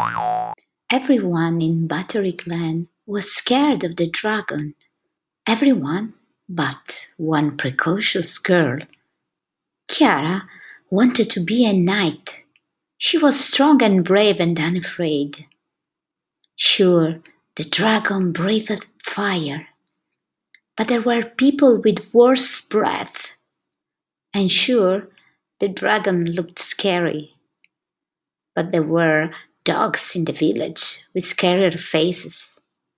Everyone in Battery Glen was scared of the dragon. Everyone but one precocious girl. Chiara wanted to be a knight. She was strong and brave and unafraid. Sure, the dragon breathed fire, but there were people with worse breath. And sure, the dragon looked scary, but there were dogs in the village with scarier faces.